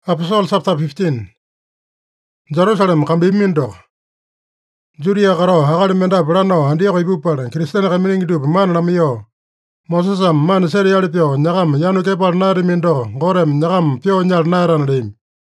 Episode chapter 15. Jerusalem kambimindo. Judea karo hagali menda brano andia ko ibupal Kristen kamiling du man lamio. Moses man seri alipio nyagam yanu kepal nari mindo gorem nyagam pio nyal naran lim.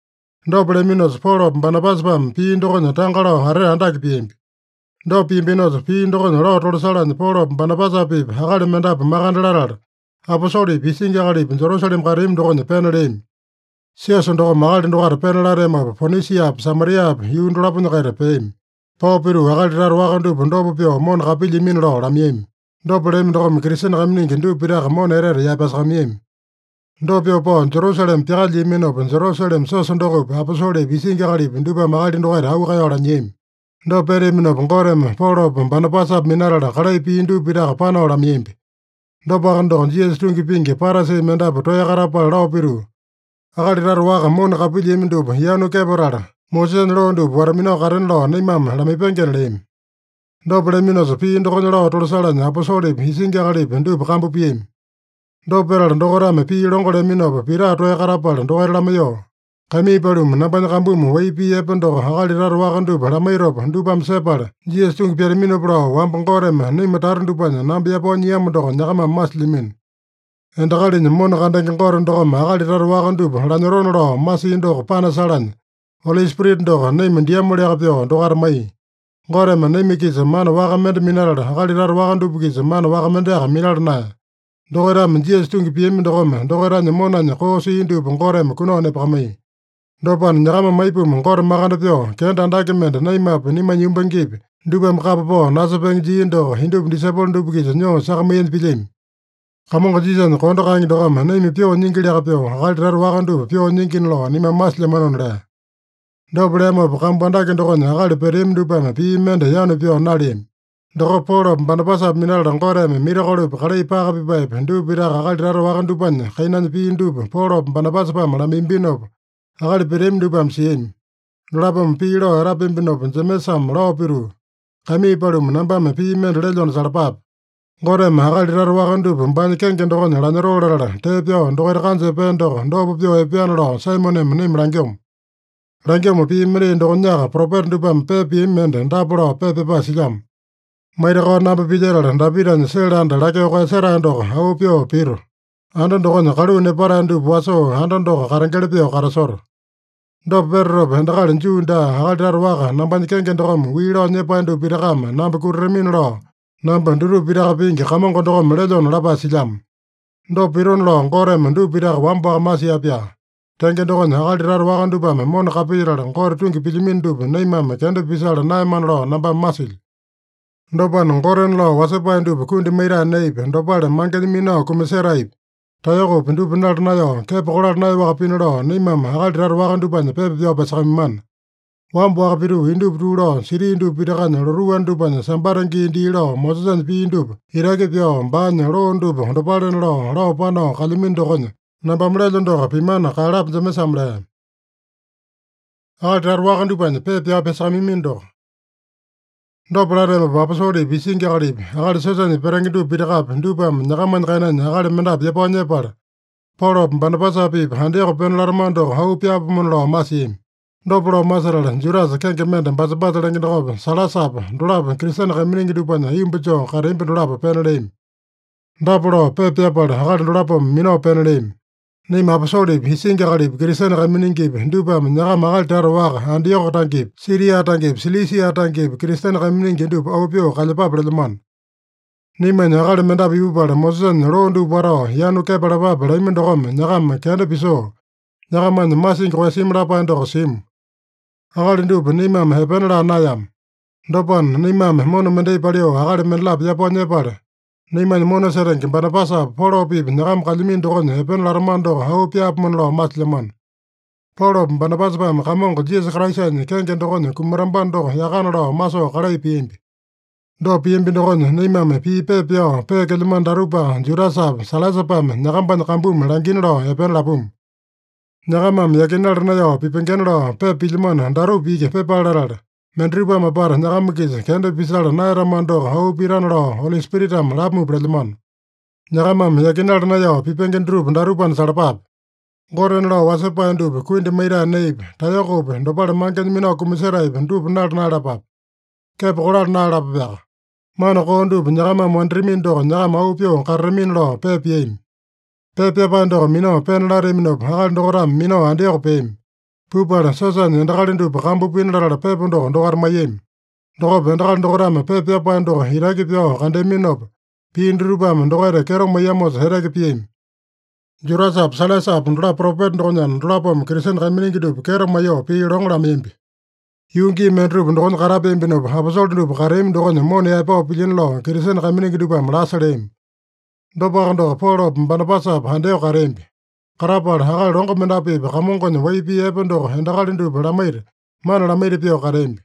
Do bleminos poro banabas bam pi ndo ko tangalo hare andak pim. Do pimbinos pi ndo ko ro to salan poro banabas apip hagali menda magandalar. Aposoli bisinga gali Jerusalem karim do ko penalim. Sias ndo magal ndo kar penalare ma Phoenicia Samaria yu ndo lapun kaire peim. Po peru agal rar wagandu ndo pio mon kapili min ro ramiem. Ndo pelem ndo kom Kristen kamning ndu pira mon erer ya pas ramiem. Ndo pio po Jerusalem pigali min op Jerusalem so ndo ko apostole bisinga gali ndu ba magal ndo kaire au kayo ranyem. Ndo pere min op ngorem poro banapasa minara kalai pi ndu pira kapana ramiem. Ndo ba ndo Jesus tungi pingi para se menda toya karapa ro peru. Agali raruaga mon kapili mindup yanu keborara. Moses lo ndup waramino karen lo nimam lami pengen lim. Do mino pi ndo lo tolsalan apostoli hisinga galip ndup kampu piem. Do peral ndo rame pi longole mino pira to karapal ndo lamayo. Kami pelum naban kambum wai pi ependo agali raruaga ndup lamairo ndupam sepal. Jesus tung mino pro wampangorem nimatar ndupanya nambia ponyam ndo nyakama muslimin. Endagali mon kandang ngor ndo magali raruaga ndu lanyoron ro masi ndo pana salan. Holy Spirit ndo nei mendia mole kapyo ndo karmai. Ngore me nei mikis man waga med mineral agali raruaga ndu bukis man waga med ya mineral na. Ndo era menjie stungi piem ndo ndo era nyamona nyako si ndu ngore me kuno ne pamai. Ndo pan nyama maipu ngore maganda pyo kenda ndake med nei map ni manyumbangip. Ndu bam kapapo nasabeng ji ndo hindu disable ndu bukis nyo sakamayen pilim. Kamonga jisan kondo kangi doka ma nei mi pio nyingili ka pio agal rar wagandu pio nyingin lo ni ma masle manon re. Do bremo kambanda ke ndoko nya agal perim du pa ma pi mende yanu pio nalim. Doko poro banapasa minal ngore me miracle kale pa ka pi pa ndu bira agal rar wagandu pan kainan pi ndu poro banapasa pa mala mimbino. Agal perim du pam siem. Lapam pi lo rapim bino jemesam lo piru. Kami parum namba me pi mende lejon sarpap. Ngore magal raruaga ndu bani kengen ndo la nero la te pio ndo kanse pendo ndo pio e piano lo Simon em nim rangium. Rangium pi mre ndo nya proper ndu pam pe pi mende nda pro pe pa silam. Mai ro na pi jera nda pi ran sera nda la ke ko sera ndo au pio pir. Ando ndo nya kalu ne para ndu puaso ando ndo karangel pio karasor. Ndo perro benda kalen junda hagal raruaga nambani kengen ndo wi ro ne pa ndu pirakam namba kurremin lo. Namba nduru piraka pingi kamongo ndoko mlejon lapa silam. Ndo piron lo ngore mendu piraka wamba masi apya. Tenge ndoko nyagali raruaga ndupa me mona kapira ngore tungi pilimin dupa neimame kende pisala naiman lo namba masil. Ndopan ngore lo wasepa ndupa kundi meira neipe ndopale mangeni minao kumisera ip. Tayoko pindupa nal nayo kepa kolar nayo wakapino lo neimame hagali raruaga ndupa nye pepe pio pesakamiman. Wambu wakapiru hindu prulo siri hindu pirakanya loruan dupanya sambarangi indi lo mosasan pi hindu irake pio mbanya lo ndupa ndopalen lo pano kalimin dokonya namba mlelo ndoka pimana kalap jame samle. Agar wakan dupanya pe pio pesamimin do. Ndopalare mapapasori bisingi kalip agar sosani perangi du pirakap ndupam nyakaman kainanya agar mendap yaponye par. Poro banapasa pip handeko penlarmando hau piapamun lo masim. Ndopro masaral juras kenke mende basabata lengi ndobe salasapa ndulapa Kristen kamilingi dupanya imbucho karimpi ndulapa penalim. Ndopro pepeapal hagal ndulapa mino penalim. Ni mapasoli hisinga kalip Kristen kamilingi ndupa nyaka magal tarawaka andiyoko tangip Syria tangip Silisia tangip Kristen kamilingi ndupa aupio kalyapapa leman. Ni menya hagal mendapi upala mosan lo nduparo yanu kepala papa laimin dokome nyakama kende piso. Nyakamanya masing kwa simrapa ndoko sim. Agali ndupa nimam hepenela nayam. Ndopan nimam mono mendei palio agali menlap yaponye pale. Niman mono sereng banapasa polo pip nyakam kalimin dokonye hepenela ramando hau piap monlo masleman. Polo banapasa pam kamongo Jesus Christ kengen dokonye kumrambando yakanalo maso kalai piimpi. Do piimpi dokonye nimam pi pepio pe keliman darupa jurasap salasapam nyakampan kambum langinlo hepenela pum. Nyakamam yakinal nayo pipengenlo pe pilimon daru pike pe palarala. Mendripa mapar nyakamukis kende pisala nairamando hau piranlo Holy Spiritam lapmu prelimon. Nyakamam yakinal nayo pipengen drup darupan sarapap. Goren lo wasepa ndupe kuindi maira neipe, tayokope, dopale mangkenya mino kumiseraipe, ndupe nalapap. Kepe kolal nalapapeka. Mana ko ndupe nyakama mwandrimin doko nyakama aupio karremin lo pepiaim. Pepiapan doko mino penalariminope akali dokoram mino andioko peim. Pupala sasanya endakali ndupe kambu pinalala pepe doko dokar mayem. Dokope endakali dokorama pepiapan doko iraki pio kandeminope. Pindurupama dokoere kerong mayamosa hereki piem. Jurasap salasap ndula propet ndokonyan ndulapom Kristen kaminingi dupe kerong mayo pi ronglam imbi. Yungi mendrupe ndokon karapembi nope apostol dupe karim ndokonya moni aipa opilin lo Kristen kaminingi dupam lasaleim. Dopaka doko Polop Barnabasap handeo karembi. Karapal hakal rongo mendapipe kamongonya waipi epe doko endakali dupe lamaire. Mana lamaire pio karembi.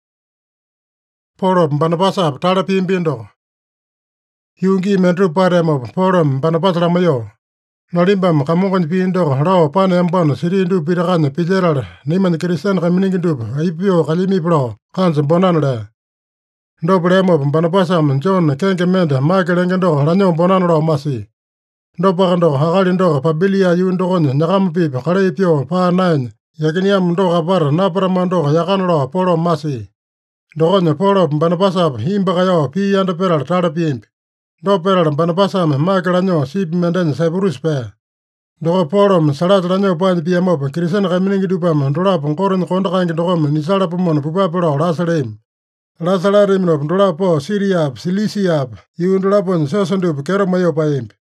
Polop Barnabasap tala pimbi ndoko. Yungi mendrupe paremop Polop Barnabas lamayo. Nalimbam kamongonya pi ndoko lao pane embono siri dupe pirakanya pilerale nimanya Kristen kaminingi dupe aipio kalimiplo kansa bonanale. Ndopulemo Barnabasam John kenge mende makelenge ndoko lanyo bonano lo masi. Ndopaka ndoko hakali ndoko pabilia yu ndokonya nyakama pipe kale pio pa nine yakiniam ndoko apara naparama ndoko yakano lo polo masi. Ndokonya polo Barnabasam himba kayo pi yanda perala tala piimpi. Ndopelala Barnabasam makelanyo sipi mendenya Cyprus pe. Ndoko polo salata lanyo panyi piamopa Kristen kaminingi dupama ndolapo nkoronyi kondakangi ndokoma nisala pumono pupapelo lasaleim. Lasalarimino ndolapo Siriap, Silisiap, yu ndolapo nsoso ndupe kero mayo paimpi.